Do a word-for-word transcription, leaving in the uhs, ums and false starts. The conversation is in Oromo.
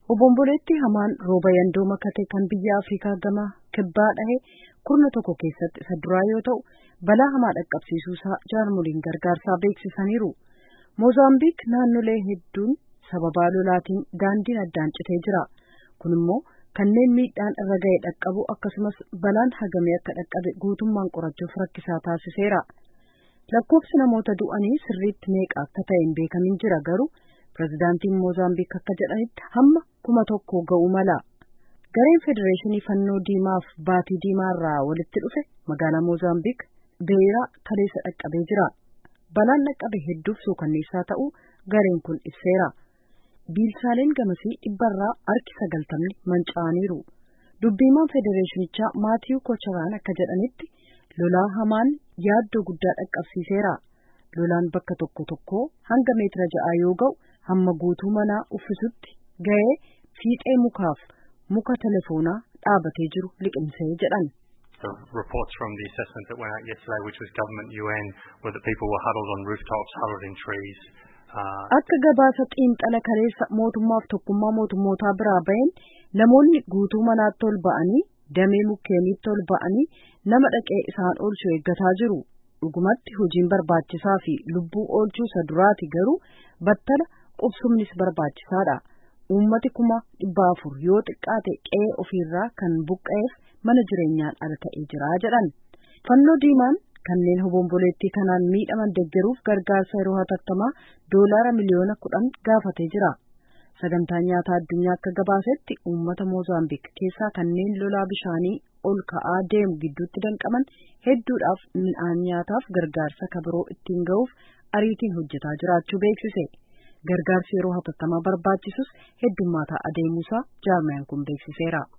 Obomboleetti hamaan rooba yandoo makate kan biyya Afrikaa gama kibbaa dhahe kurna tokko keessatti isa duraa yoo ta'u balaa hamaa dhaqqabsiisuusaa jaarmoliin gargaarsaa beeksisaniiru. Moozaambiik naannolee hedduun sababa lolaatiin daandiin addaan citee jira. Kun immoo kanneen miidhaan irra ga'e dhaqqabu akkasumas balaan hagamee akka dhaqqabe guutummaan qorachuuf rakkisaa taasiseera. Lakkoofsi namoota du'anii sirriitti meeqa akka ta'e hin beekamin jira garuu pirezidaantiin Moozaambiik akka jedhanitti hamma kuma tokko ga'uu mala. Gareen Federeeshinii Fannoo Diimaaf Baatii Diimaa irraa walitti dhufe magaalaa Moozaambiik beeraa kaleessa dhaqqabee jira. Balaan dhaqqabe hedduuf suukanneessaa ta'uu gareen kun ibseera. Biilsaaleen gamasii dhibbarraa harki sagaltamni manca'aniiru. Dubbiimaan Federeeshinichaa Maatiyuu Kocharaan akka jedhanitti lolaa hamaan yaaddoo guddaa dhaqqabsiiseera. Lolaan bakka tokko tokko hanga meetira ja'a yoo ga'u hamma guutuu manaa uffisutti ga'ee fiixee mukaaf muka telefoonaa dhaabatee jiru liqimsee jedhan. The reports from the assessment that went out yesterday, which was government U N, were that people were huddled on rooftops, huddled in trees. Akka gabaasa xiinxala kaleessa mootummaaf tokkummaa mootummootaa biraa baheen namoonni guutuu manaatti ol ba'anii damee mukkeeniitti ol ba'anii nama dhaqee isaan oolchu eeggataa jiru. Dhugumatti hojiin barbaachisaa fi lubbuu oolchuu isa duraati garuu battala qubsumnis barbaachisaadha. Uummati kuma dhibba afur yoo xiqqaate qe'ee ofiirraa kan buqqa'eef mana jireenyaan ala ta'ee jira jedhan. Fannoo Diimaan kanneen hobomboleettii kanaan miidhaman deeggaruuf gargaarsa yeroo hatattamaa doolaara miliyoona kudhan gaafatee jira. Sagantaa nyaataa addunyaa akka gabaasetti uummata Moozaambiik keessaa kanneen lolaa bishaanii ol ka'aa deemu gidduutti danqaman hedduudhaaf midhaan nyaataaf gargaarsa kabiroo ittiin ga'uuf ariitiin hojjetaa jiraachuu beeksise. Gargaarsi yeroo hatattamaa barbaachisus heddummaataa adeemuusaa jaarmayaan kun beeksiseera.